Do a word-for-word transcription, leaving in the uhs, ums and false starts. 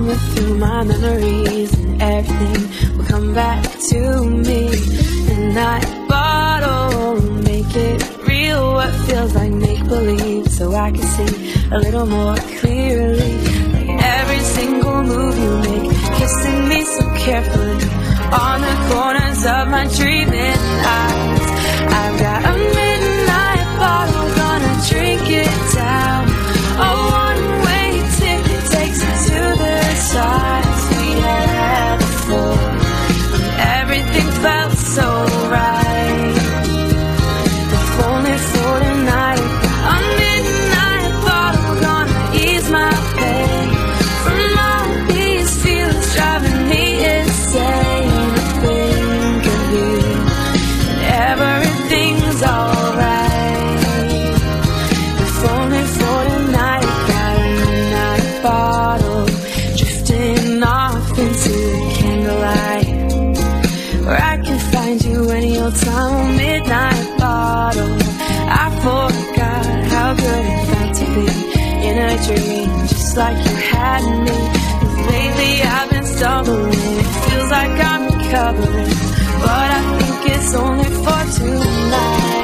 camera through my memories, and everything will come back to me. And that bottle will make it real, what feels like make-believe, so I can see a little more clearly. Like every single move you make, kissing me so carefully on the corners of my dreaming eyes. I've got a midnight bottle, gonna drink it down. A one-way ticket takes me to the sides we had before. Everything felt so right. If only for tonight, a midnight bottle, gonna ease my pain from all these feelings driving me insane. I think of you, and everything's alright. If only for tonight, got a midnight bottle, drifting off into the candlelight, where I can find you any old time. A midnight bottle, I forgot how good it felt to be in a dream, just like you had me. 'Cause lately I've been stumbling, it feels like I'm recovering, but I think it's only for tonight.